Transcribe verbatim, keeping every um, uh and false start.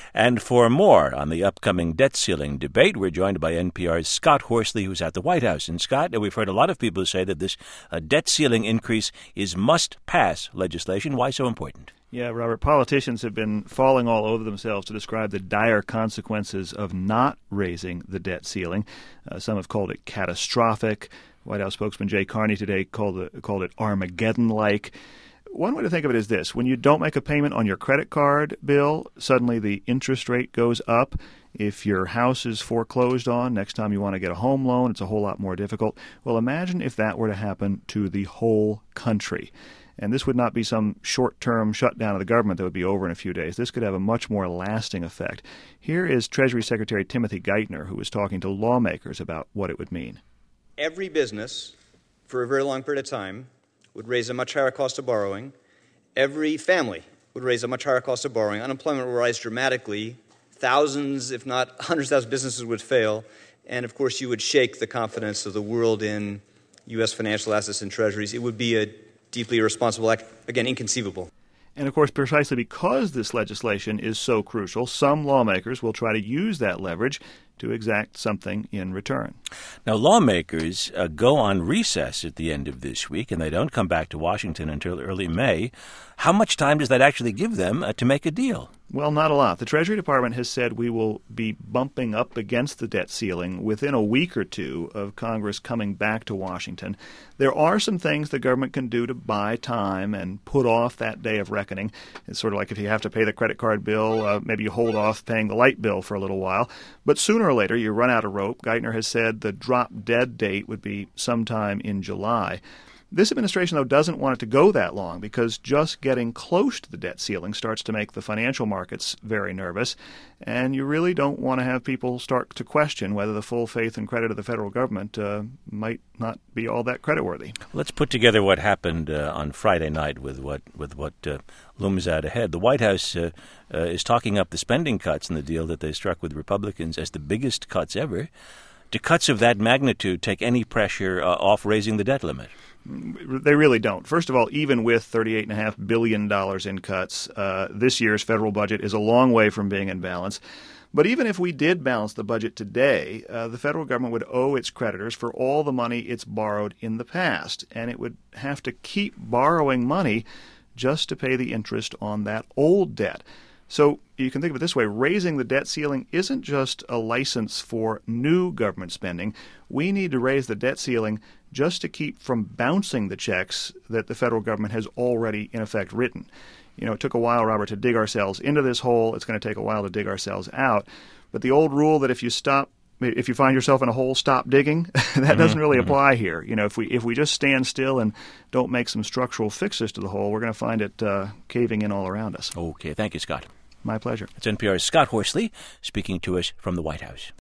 And for more on the upcoming debt ceiling debate, we're joined by N P R's Scott Horsley, who's at the White House. And Scott, we've heard a lot of people say that this uh, debt ceiling increase is must-pass legislation. Why so important? Yeah, Robert, politicians have been falling all over themselves to describe the dire consequences of not raising the debt ceiling. Uh, some have called it catastrophic. White House spokesman Jay Carney today called it, called it Armageddon-like. One way to think of it is this. When you don't make a payment on your credit card bill, suddenly the interest rate goes up. If your house is foreclosed on, next time you want to get a home loan, it's a whole lot more difficult. Well, imagine if that were to happen to the whole country. And this would not be some short-term shutdown of the government that would be over in a few days. This could have a much more lasting effect. Here is Treasury Secretary Timothy Geithner, who was talking to lawmakers about what it would mean. Every business, for a very long period of time, would raise a much higher cost of borrowing. Every family would raise a much higher cost of borrowing. Unemployment would rise dramatically. Thousands, if not hundreds of thousands of businesses would fail. And, of course, you would shake the confidence of the world in U S financial assets and treasuries. It would be a deeply irresponsible act, again, inconceivable. And, of course, precisely because this legislation is so crucial, some lawmakers will try to use that leverage to exact something in return. Now, lawmakers uh, go on recess at the end of this week, and they don't come back to Washington until early May. How much time does that actually give them uh, to make a deal? Well, not a lot. The Treasury Department has said we will be bumping up against the debt ceiling within a week or two of Congress coming back to Washington. There are some things the government can do to buy time and put off that day of reckoning. It's sort of like if you have to pay the credit card bill, uh, maybe you hold off paying the light bill for a little while. But sooner or later, you run out of rope. Geithner has said the drop-dead date would be sometime in July. This administration, though, doesn't want it to go that long because just getting close to the debt ceiling starts to make the financial markets very nervous, and you really don't want to have people start to question whether the full faith and credit of the federal government uh, might not be all that creditworthy. Let's put together what happened uh, on Friday night with what with what uh, looms out ahead. The White House uh, uh, is talking up the spending cuts in the deal that they struck with Republicans as the biggest cuts ever. Do cuts of that magnitude take any pressure uh, off raising the debt limit? They really don't. First of all, even with thirty-eight point five billion dollars in cuts, uh, this year's federal budget is a long way from being in balance. But even if we did balance the budget today, uh, the federal government would owe its creditors for all the money it's borrowed in the past, and it would have to keep borrowing money just to pay the interest on that old debt. So you can think of it this way. Raising the debt ceiling isn't just a license for new government spending. We need to raise the debt ceiling just to keep from bouncing the checks that the federal government has already, in effect, written. You know, it took a while, Robert, to dig ourselves into this hole. It's going to take a while to dig ourselves out. But the old rule that if you stop, if you find yourself in a hole, stop digging, that mm-hmm. doesn't really mm-hmm. apply here. You know, if we if we just stand still and don't make some structural fixes to the hole, we're going to find it uh, caving in all around us. Okay. Thank you, Scott. My pleasure. It's N P R's Scott Horsley speaking to us from the White House.